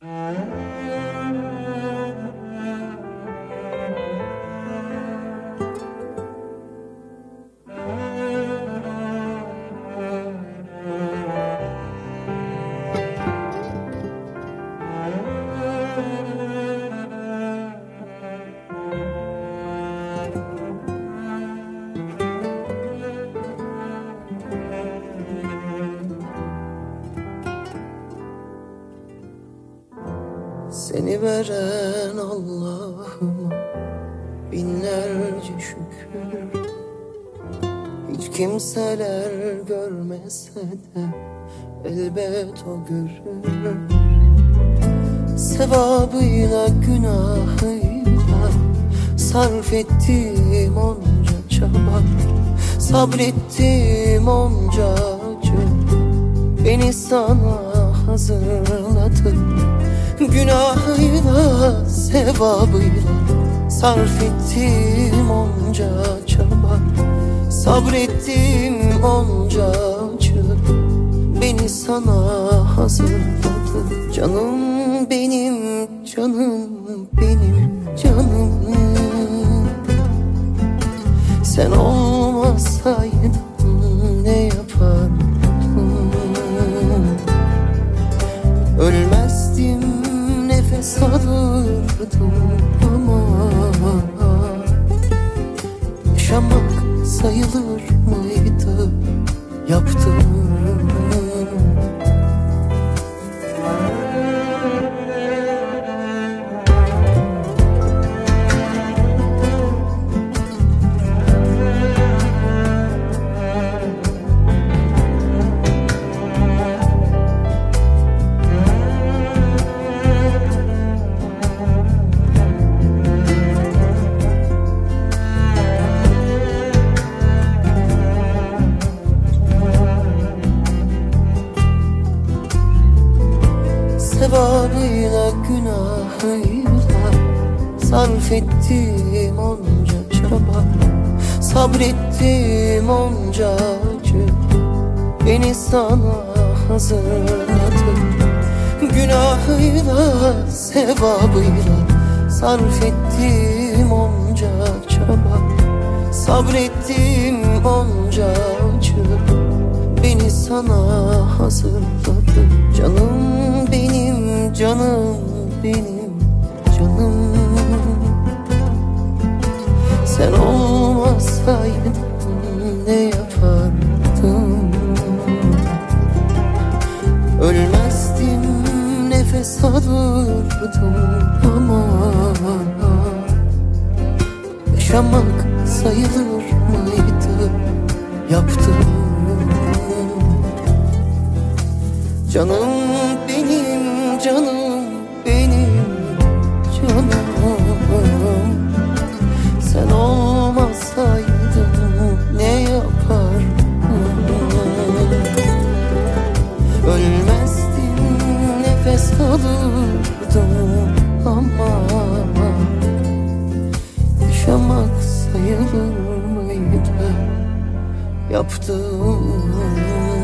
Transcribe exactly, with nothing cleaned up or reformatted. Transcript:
Seni veren Allah'ıma binlerce şükür. Hiç kimseler görmese de elbet o görür. Sevabıyla günahıyla sarf ettiğim onca çaba, sabrettiğim onca acı beni sana hazırladı. Günahıyla sevabıyla sarf ettiğim onca çaba, sabrettiğim onca acı beni sana hazırladı. Canım benim, canım benim, canım. Sen olmasaydın ne yapardım? Ölmezdim, nefes alırdım ama yaşamak sayılır mıydı yaptığım? Sevabıyla günahıyla sarf ettiğim onca çaba, sabrettiğim onca acı beni sana hazırladı. Günahıyla sevabıyla sarf ettiğim onca çaba, sabrettiğim onca acı beni sana hazırladı. Canım benim, canım benim, canım. Sen olmasaydın ne yapardım? Ölmezdim, nefes alırdım ama yaşamak sayılır mıydı yaptığım? Canım benim, canım benim, canım. Sen olmasaydın ne yapardım? Ölmezdim, nefes alırdım ama yaşamak sayılır mıydı yaptığım?